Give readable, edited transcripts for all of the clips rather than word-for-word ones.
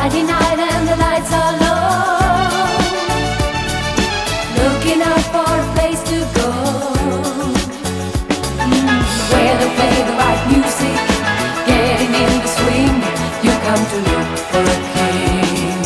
Friday night and the lights are low, looking out for a place to go, where they play the right music, getting in the swing. You come to look for a king.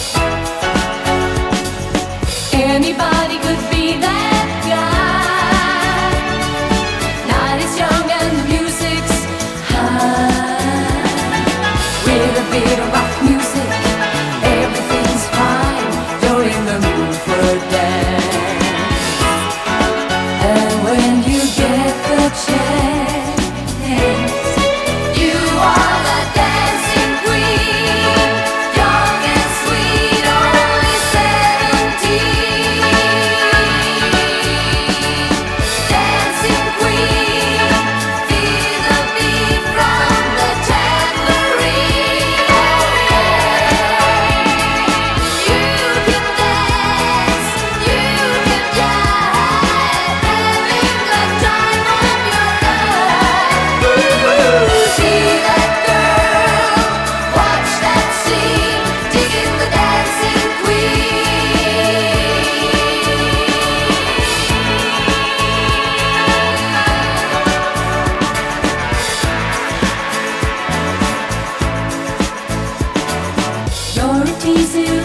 Anybody could be that guy. Night is young and the music's high. With a bit of rock music, everything's fine. You're in the mood for a dance. And when you get the chance, you are the dancing queen. Young and sweet, only 17. Dancing queen, feel the beat from the tambourine. You can dance, you can jive, having the time of your life. See that girl, watch that scene, digging the dancing queen. You're a teaser